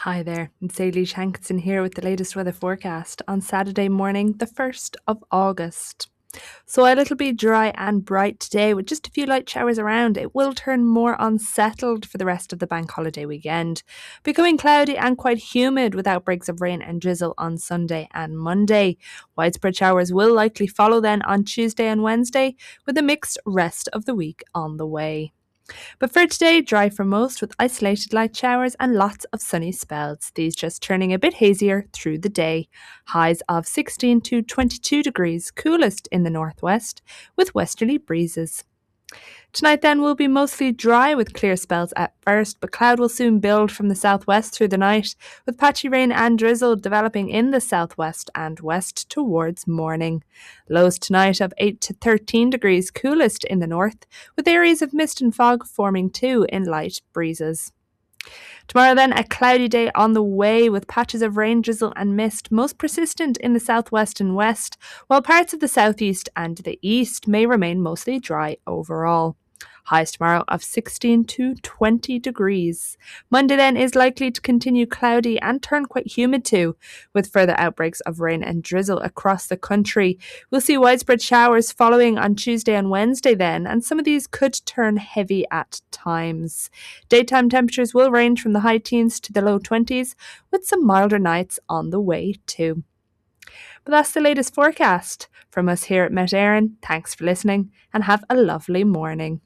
Hi there, it's Ailey Hankinson here with the latest weather forecast on Saturday morning, the 1st of August. So it'll be dry and bright today with just a few light showers around. It will turn more unsettled for the rest of the bank holiday weekend, becoming cloudy and quite humid with outbreaks of rain and drizzle on Sunday and Monday. Widespread showers will likely follow then on Tuesday and Wednesday, with a mixed rest of the week on the way. But for today, dry for most with isolated light showers and lots of sunny spells. These just turning a bit hazier through the day. Highs of 16 to 22 degrees, coolest in the northwest with westerly breezes. Tonight then will be mostly dry with clear spells at first, but cloud will soon build from the southwest through the night, with patchy rain and drizzle developing in the southwest and west towards morning. Lows tonight of 8 to 13 degrees, coolest in the north, with areas of mist and fog forming too in light breezes. Tomorrow then, a cloudy day on the way with patches of rain, drizzle and mist, most persistent in the southwest and west, while parts of the southeast and the east may remain mostly dry overall. Highs tomorrow of 16 to 20 degrees. Monday then is likely to continue cloudy and turn quite humid too, with further outbreaks of rain and drizzle across the country. We'll see widespread showers following on Tuesday and Wednesday then, and some of these could turn heavy at times. Daytime temperatures will range from the high teens to the low 20s, with some milder nights on the way too. But that's the latest forecast. From us here at Met Éireann, thanks for listening and have a lovely morning.